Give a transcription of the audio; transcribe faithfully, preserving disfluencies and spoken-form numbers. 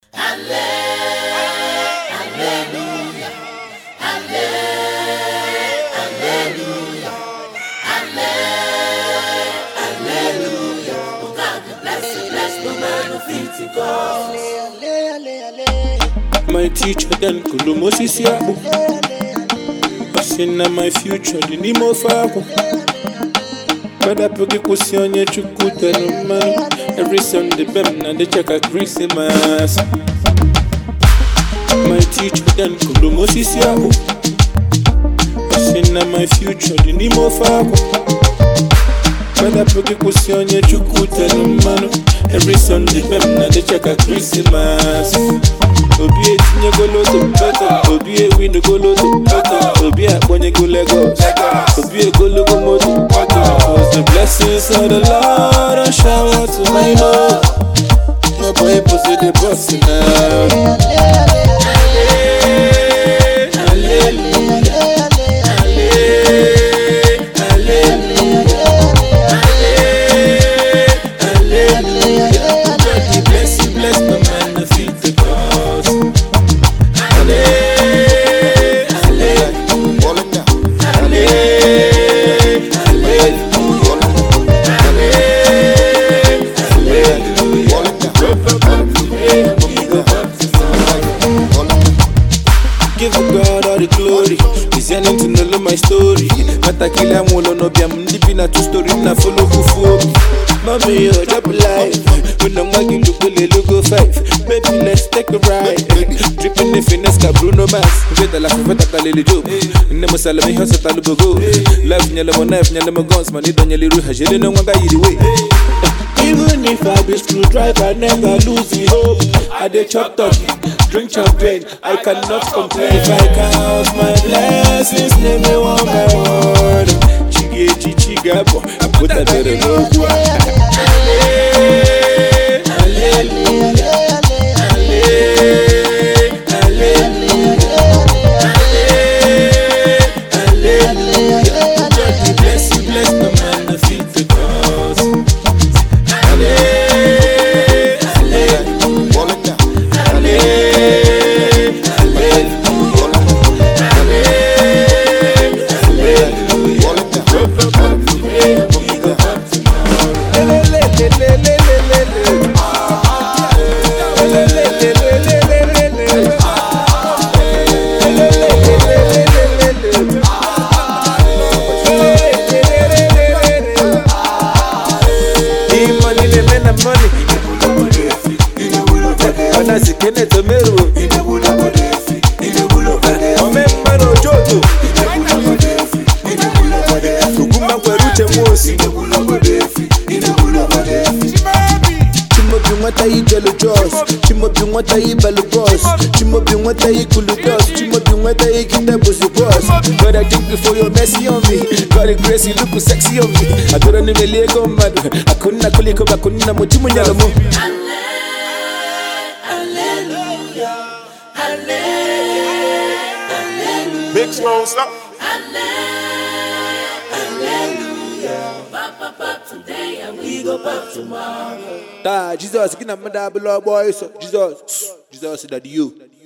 Hallelujah, hallelujah, hallelujah. Oh God, bless you, bless the man of Pentecost. My teacher then Kulumosisi Abu. Passing na my future, the Nemo Fabu. Kada Puki Kusionye Chukuta no man. Every Sunday, Bem, and they check a Christmas. My teacher then Kulumosisi Abu. Passing na my future, the Nemo Fabu. Kada Puki Kusionye Chukuta no man. Every Sunday, Bem, and they check a Christmas. Obi e tinye golo to better, Obi e win the golo to better, Obi e kwenye go Lagos, Obi e go logo moto better. Cause the blessings of the Lord are shower to my Lord. My boy pussy the boss now. Give God all the glory. He's yearning to know my story. Mata kila mwolo no bia mdipi na two story na follow kufu. Mommy, yo, drop a life. When I'm walking, look a logo five. Baby, let's take a ride. Dripping the finesse, ka Bruno Mars. Veta la feta kalele job. Nemo salami hosa talubogo. Life nyale mo knife, nyale mo guns. Mani do nyale ruha, jele no wanga yidi way. Even if I be screwdriver, I never lose the hope. I dey chop talk, drink champagne, I cannot complain. If I count my blessings, name me one by one. Chige chichiga bo, I put that better no. Hallelujah, hallelujah. God bless you, bless the man that feeds the cause. Sikene tomero ine bula bodefi ine bula bodefi omemba no joto ine bula bodefi ine bula bodefi kuguma kweruche mosi ine bula bodefi ine bula bodefi chimo bimwata yi jelo jos chimo bimwata yi balu boss chimo bimwata yi kulu dos chimo bimwata yi kite boss boss. God, I thank you for your mercy on me. God, the grace you look sexy on me. I don't know me lego mad. I couldn't kuliko I couldn't motimu nyalomo. Big Smoke, stop. Hallelujah. Pop, pop, pop today and we go pop tomorrow. Da, Jesus, get a mother below boys. Jesus, Jesus, that you.